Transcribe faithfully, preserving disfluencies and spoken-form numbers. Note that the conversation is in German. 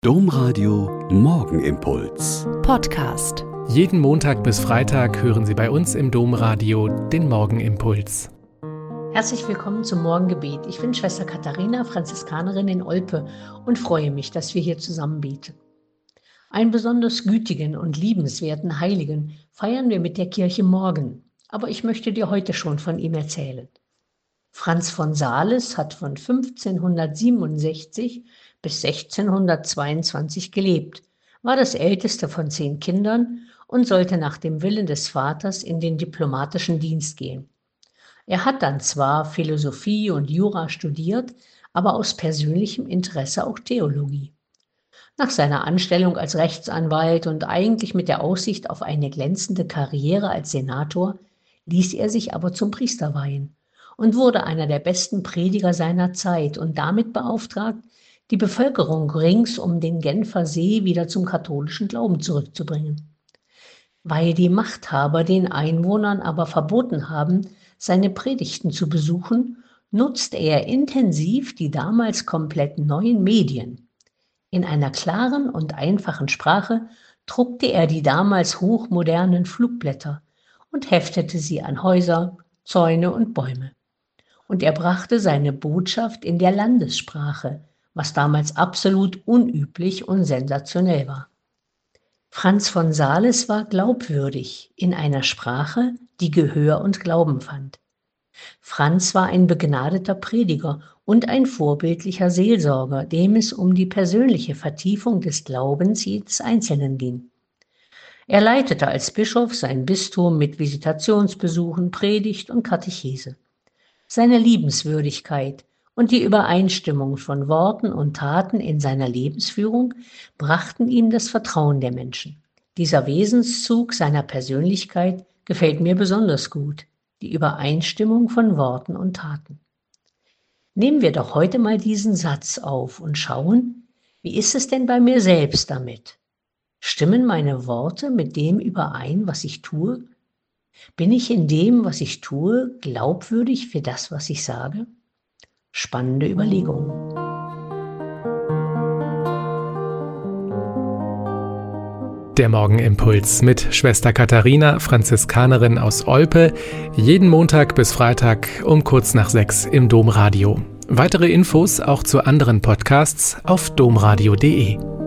Domradio Morgenimpuls Podcast. Jeden Montag bis Freitag hören Sie bei uns im Domradio den Morgenimpuls. Herzlich willkommen zum Morgengebet. Ich bin Schwester Katharina, Franziskanerin in Olpe und freue mich, dass wir hier zusammen beten. Einen besonders gütigen und liebenswerten Heiligen feiern wir mit der Kirche morgen, aber ich möchte dir heute schon von ihm erzählen. Franz von Sales hat von fünfzehnhundertsiebenundsechzig bis sechzehnhundertzweiundzwanzig gelebt, war das älteste von zehn Kindern und sollte nach dem Willen des Vaters in den diplomatischen Dienst gehen. Er hat dann zwar Philosophie und Jura studiert, aber aus persönlichem Interesse auch Theologie. Nach seiner Anstellung als Rechtsanwalt und eigentlich mit der Aussicht auf eine glänzende Karriere als Senator ließ er sich aber zum Priester weihen und wurde einer der besten Prediger seiner Zeit und damit beauftragt, die Bevölkerung rings um den Genfer See wieder zum katholischen Glauben zurückzubringen. Weil die Machthaber den Einwohnern aber verboten haben, seine Predigten zu besuchen, nutzte er intensiv die damals komplett neuen Medien. In einer klaren und einfachen Sprache druckte er die damals hochmodernen Flugblätter und heftete sie an Häuser, Zäune und Bäume. Und er brachte seine Botschaft in der Landessprache, was damals absolut unüblich und sensationell war. Franz von Sales war glaubwürdig in einer Sprache, die Gehör und Glauben fand. Franz war ein begnadeter Prediger und ein vorbildlicher Seelsorger, dem es um die persönliche Vertiefung des Glaubens jedes Einzelnen ging. Er leitete als Bischof sein Bistum mit Visitationsbesuchen, Predigt und Katechese. Seine Liebenswürdigkeit und die Übereinstimmung von Worten und Taten in seiner Lebensführung brachten ihm das Vertrauen der Menschen. Dieser Wesenszug seiner Persönlichkeit gefällt mir besonders gut, die Übereinstimmung von Worten und Taten. Nehmen wir doch heute mal diesen Satz auf und schauen, wie ist es denn bei mir selbst damit? Stimmen meine Worte mit dem überein, was ich tue? Bin ich in dem, was ich tue, glaubwürdig für das, was ich sage? Spannende Überlegungen. Der Morgenimpuls mit Schwester Katharina, Franziskanerin aus Olpe, jeden Montag bis Freitag um kurz nach sechs im Domradio. Weitere Infos auch zu anderen Podcasts auf domradio punkt de.